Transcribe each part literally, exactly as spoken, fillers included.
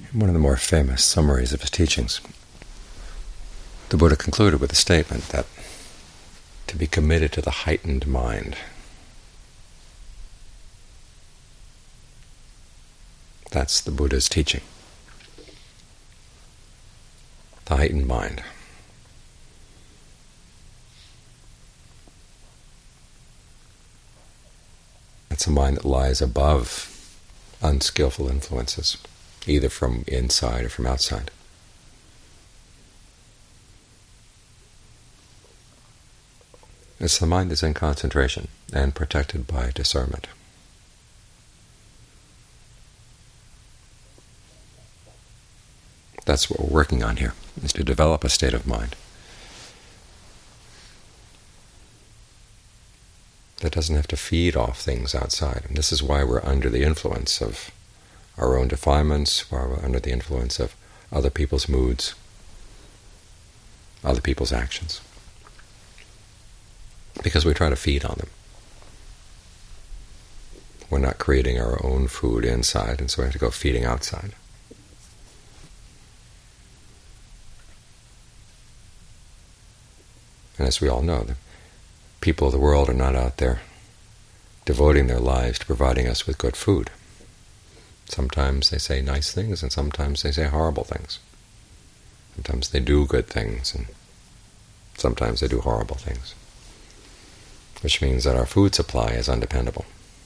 In one of the more famous summaries of his teachings, the Buddha concluded with a statement that to be committed to the heightened mind, that's the Buddha's teaching. The heightened mind. It's a mind that lies above unskillful influences, either from inside or from outside. It's the mind that's in concentration and protected by discernment. That's what we're working on here, is to develop a state of mind that doesn't have to feed off things outside. And this is why we're under the influence of our own defilements, why we're under the influence of other people's moods, other people's actions, because we try to feed on them. We're not creating our own food inside, and so we have to go feeding outside. And as we all know, the people of the world are not out there devoting their lives to providing us with good food. Sometimes they say nice things, and sometimes they say horrible things. Sometimes they do good things, and sometimes they do horrible things, which means that our food supply is undependable.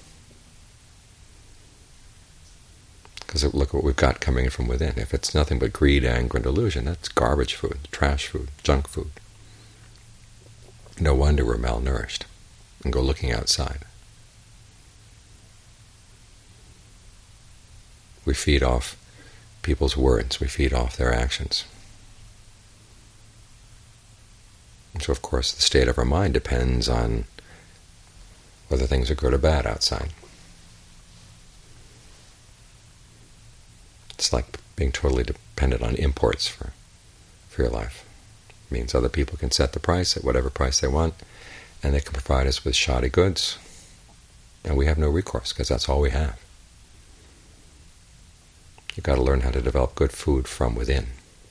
Because look at what we've got coming from within. If it's nothing but greed, anger, and delusion, that's garbage food, trash food, junk food. No wonder we're malnourished and go looking outside. We feed off people's words. We feed off their actions. And so, of course, the state of our mind depends on whether things are good or bad outside. It's like being totally dependent on imports for, for your life. It means other people can set the price at whatever price they want, and they can provide us with shoddy goods, and we have no recourse because that's all we have. You've got to learn how to develop good food from within.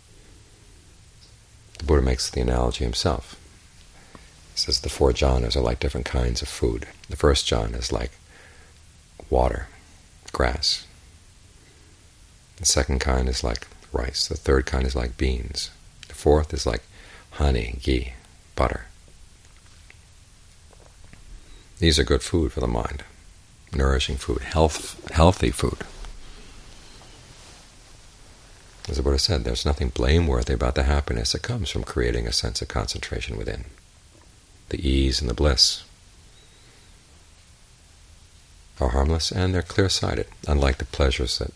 The Buddha makes the analogy himself. He says the four jhanas are like different kinds of food. The first jhana is like water, grass. The second kind is like rice. The third kind is like beans. The fourth is like honey, ghee, butter. These are good food for the mind, nourishing food, health, healthy food. As the Buddha said, there's nothing blameworthy about the happiness that comes from creating a sense of concentration within, the ease and the bliss are harmless and they're clear-sighted, unlike the pleasures that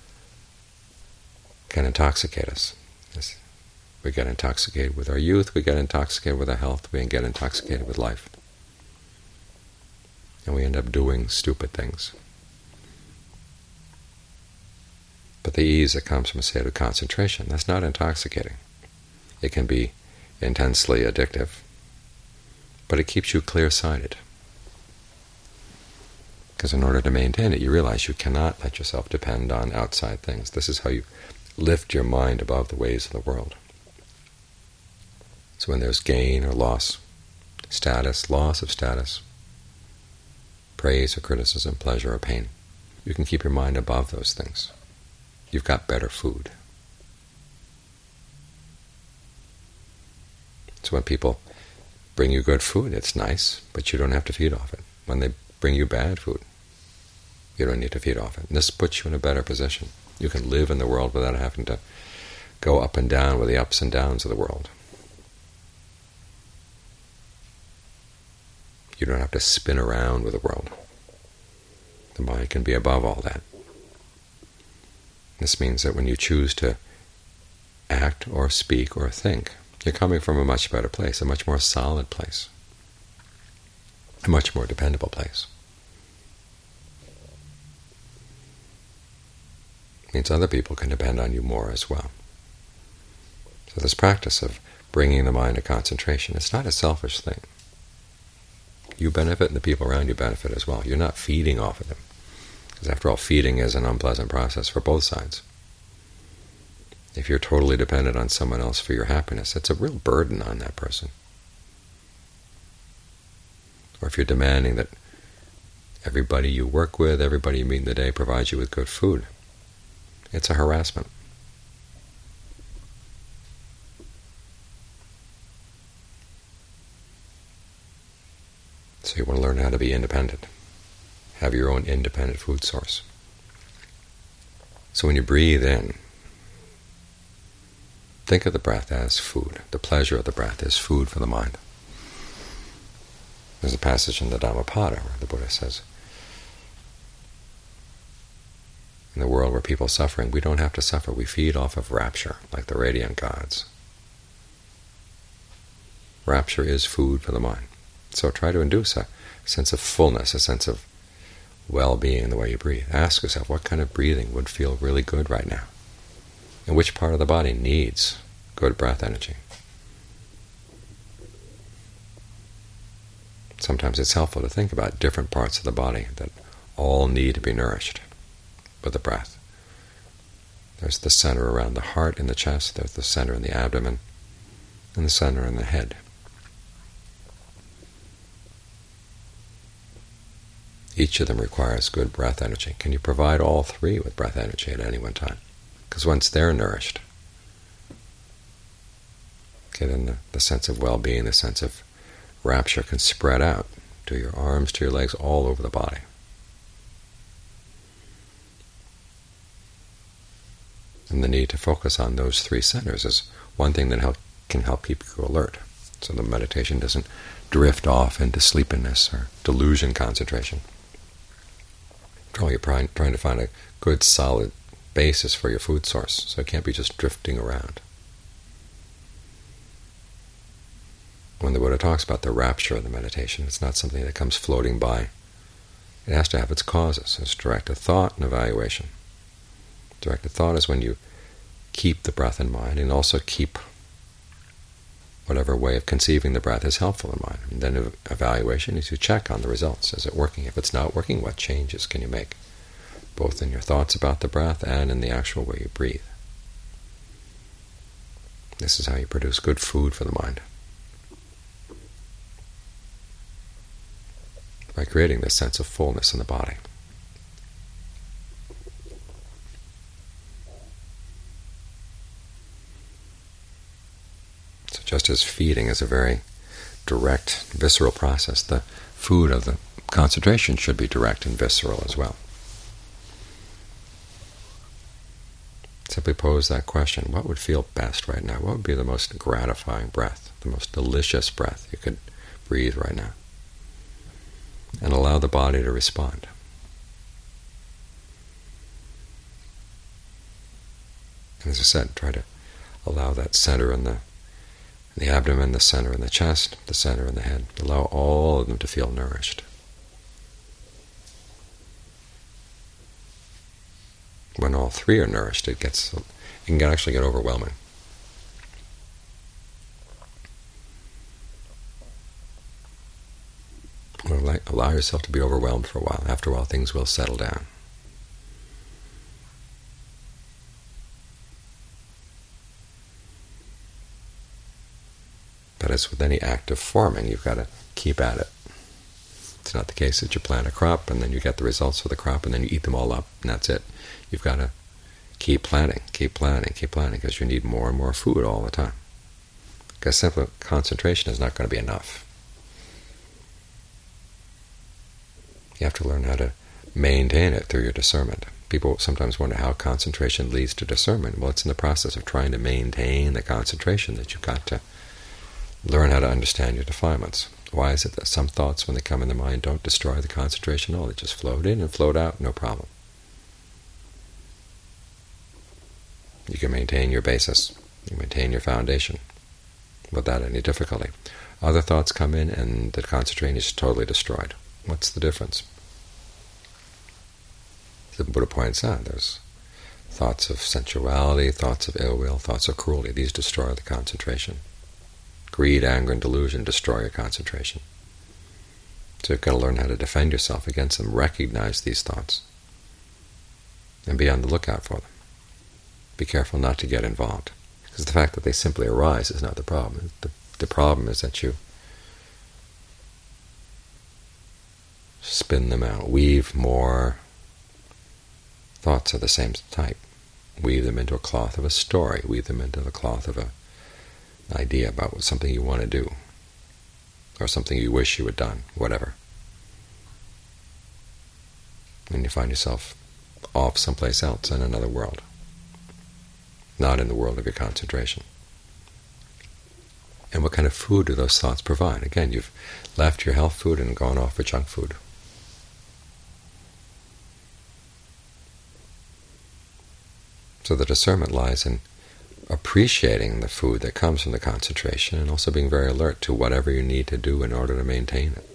can intoxicate us. We get intoxicated with our youth, we get intoxicated with our health, we get intoxicated with life. And we end up doing stupid things. But the ease that comes from a state of concentration, that's not intoxicating. It can be intensely addictive, but it keeps you clear-sighted. Because in order to maintain it, you realize you cannot let yourself depend on outside things. This is how you lift your mind above the ways of the world. So when there's gain or loss, status, loss of status, praise or criticism, pleasure or pain, you can keep your mind above those things. You've got better food. So when people bring you good food, it's nice, but you don't have to feed off it. When they bring you bad food, you don't need to feed off it. And this puts you in a better position. You can live in the world without having to go up and down with the ups and downs of the world. You don't have to spin around with the world. The mind can be above all that. This means that when you choose to act or speak or think, you're coming from a much better place, a much more solid place, a much more dependable place. It means other people can depend on you more as well. So this practice of bringing the mind to concentration, it's not a selfish thing. You benefit and the people around you benefit as well. You're not feeding off of them. Because after all, feeding is an unpleasant process for both sides. If you're totally dependent on someone else for your happiness, it's a real burden on that person. Or if you're demanding that everybody you work with, everybody you meet in the day provides you with good food, it's a harassment. So you want to learn how to be independent. Have your own independent food source. So when you breathe in, think of the breath as food. The pleasure of the breath is food for the mind. There's a passage in the Dhammapada where the Buddha says, in the world where people are suffering, we don't have to suffer. We feed off of rapture, like the radiant gods. Rapture is food for the mind. So try to induce a sense of fullness, a sense of well-being in the way you breathe. Ask yourself, what kind of breathing would feel really good right now? And which part of the body needs good breath energy? Sometimes it's helpful to think about different parts of the body that all need to be nourished with the breath. There's the center around the heart in the chest, there's the center in the abdomen, and the center in the head. Each of them requires good breath energy. Can you provide all three with breath energy at any one time? Because once they're nourished, okay, then the, the sense of well-being, the sense of rapture can spread out to your arms, to your legs, all over the body. And the need to focus on those three centers is one thing that help, can help keep you alert, so the meditation doesn't drift off into sleepiness or delusion concentration. After all, you're trying, trying to find a good, solid basis for your food source, so it can't be just drifting around. When the Buddha talks about the rapture of the meditation, it's not something that comes floating by. It has to have its causes. It's directed thought and evaluation. Directed thought is when you keep the breath in mind and also keep whatever way of conceiving the breath is helpful in mind. And then evaluation is you check on the results. Is it working? If it's not working, what changes can you make, both in your thoughts about the breath and in the actual way you breathe? This is how you produce good food for the mind, by creating this sense of fullness in the body. So just as feeding is a very direct, visceral process, the food of the concentration should be direct and visceral as well. Simply pose that question, what would feel best right now? What would be the most gratifying breath, the most delicious breath you could breathe right now? And allow the body to respond. And as I said, try to allow that center in the, in the abdomen, the center in the chest, the center in the head. Allow all of them to feel nourished. When all three are nourished, it gets it can actually get overwhelming. Allow yourself to be overwhelmed for a while. After a while, things will settle down. But as with any act of farming, you've got to keep at it. It's not the case that you plant a crop and then you get the results of the crop and then you eat them all up and that's it. You've got to keep planting, keep planting, keep planting, because you need more and more food all the time. Because simple concentration is not going to be enough. You have to learn how to maintain it through your discernment. People sometimes wonder how concentration leads to discernment. Well, it's in the process of trying to maintain the concentration that you've got to learn how to understand your defilements. Why is it that some thoughts, when they come in the mind, don't destroy the concentration at all? They just float in and float out, no problem. You can maintain your basis, you maintain your foundation without any difficulty. Other thoughts come in and the concentration is totally destroyed. What's the difference? The Buddha points out there's thoughts of sensuality, thoughts of ill will, thoughts of cruelty. These destroy the concentration. Greed, anger, and delusion destroy your concentration. So you've got to learn how to defend yourself against them, recognize these thoughts, and be on the lookout for them. Be careful not to get involved, because the fact that they simply arise is not the problem. The, the problem is that you spin them out, weave more thoughts of the same type, weave them into a cloth of a story, weave them into the cloth of a, an idea about something you want to do, or something you wish you had done, whatever. And you find yourself off someplace else in another world, not in the world of your concentration. And what kind of food do those thoughts provide? Again, you've left your health food and gone off for junk food. So the discernment lies in appreciating the food that comes from the concentration, and also being very alert to whatever you need to do in order to maintain it.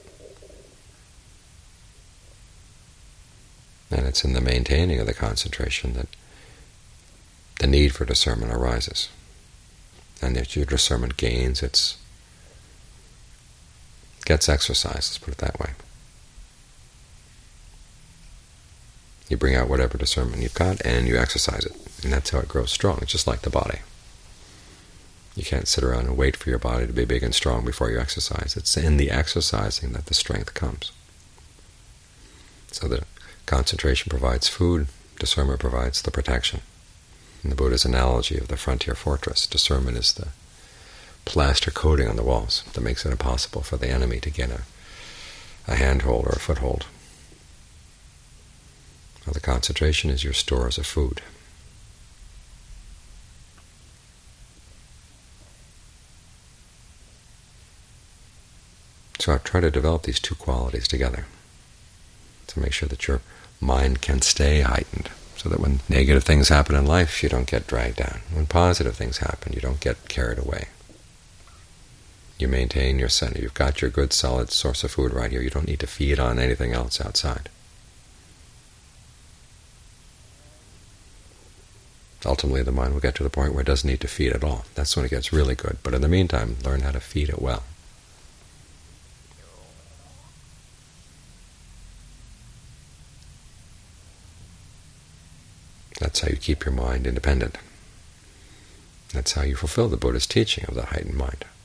And it's in the maintaining of the concentration that the need for discernment arises, and that your discernment gains its gets exercised. Let's put it that way. You bring out whatever discernment you've got, and you exercise it, and that's how it grows strong. It's just like the body. You can't sit around and wait for your body to be big and strong before you exercise. It's in the exercising that the strength comes. So the concentration provides food, discernment provides the protection. In the Buddha's analogy of the frontier fortress, discernment is the plaster coating on the walls that makes it impossible for the enemy to get a, a handhold or a foothold. Well, the concentration is your stores of food. So I try to develop these two qualities together to make sure that your mind can stay heightened, so that when negative things happen in life, you don't get dragged down. When positive things happen, you don't get carried away. You maintain your center. You've got your good, solid source of food right here. You don't need to feed on anything else outside. Ultimately, the mind will get to the point where it doesn't need to feed at all. That's when it gets really good. But in the meantime, learn how to feed it well. That's how you keep your mind independent. That's how you fulfill the Buddha's teaching of the heightened mind.